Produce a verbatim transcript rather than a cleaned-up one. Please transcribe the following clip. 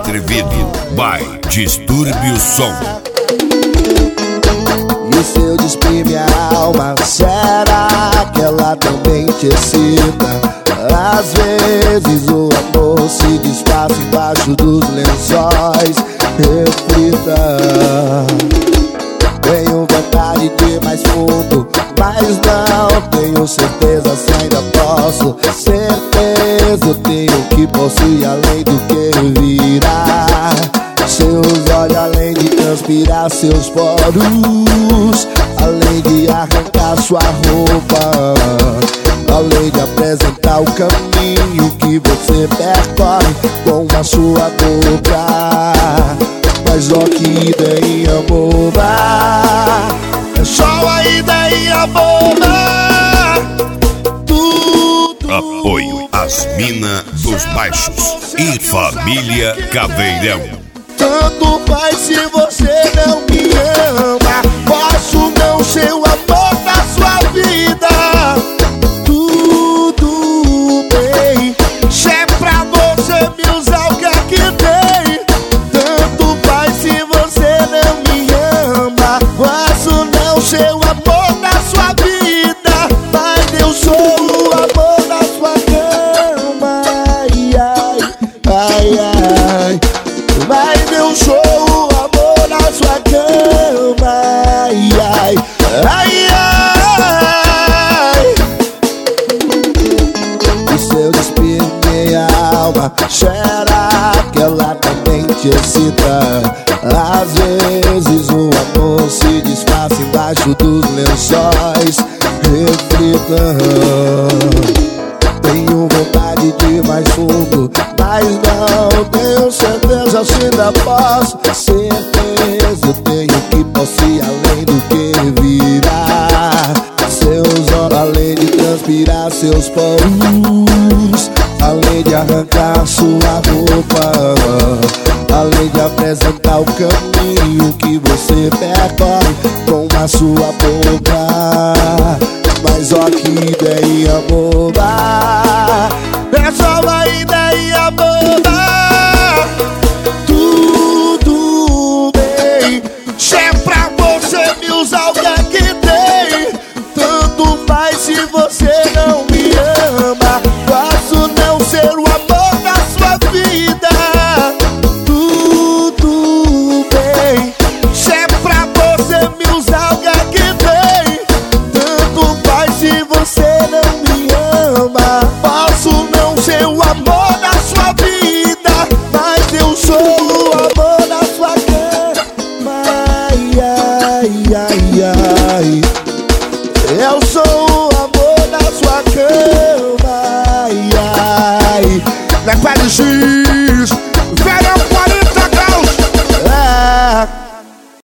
Atrevido by Distúrbio Som. E se eu despir minha alma, será que ela também te excita? Às vezes o amor se desfaz embaixo dos lençóis. Reflita. Tenho vontade de mais fundo, mas não tenho certeza se ainda posso. Certeza eu tenho que posso ir além do que virar. Seus olhos além de transpirar seus poros, além de arrancar sua roupa, além de apresentar o caminho que você percorre com a sua boca. Mas ó que ideia boba, é só a ideia boba. Tudo Apoio às Minas dos Baixos e Família Caveirão. Tanto faz se você não me ama, posso não ser o amor da sua vida. Tudo bem, se é pra você me usar, o que é que tem? Tanto faz se você não me ama, posso não ser o amor da sua vida, mas eu sou o amor da sua cama. Ai, ai, ai, ai. Mas eu sou o amor da sua cama. Ai, ai, ai, ai. E se eu despir minha alma, será que ela também te excita? Às vezes o amor se desfaz embaixo dos lençóis. Reflita. Tenho vontade de mais fundo, mas não tenho certeza se ainda posso. Certeza eu tenho que posso ir além do que virar. Seus olhos além de transpirar seus poros, além de arrancar sua roupa, além de apresentar o caminho que você percorre com a sua boca. Mas ó que ideia boba, é só uma ideia boba. Tudo bem, se é pra você me usar, o que é que tem? Tanto faz se você não me ama, posso não ser o amor da sua vida. Tudo bem, se é pra você me usar, o que é que tem? Tanto faz se você não me ama, posso não ser o amor da sua vida, mas eu sou o amor da sua cama. Ai, ai, ai, ai. Eu sou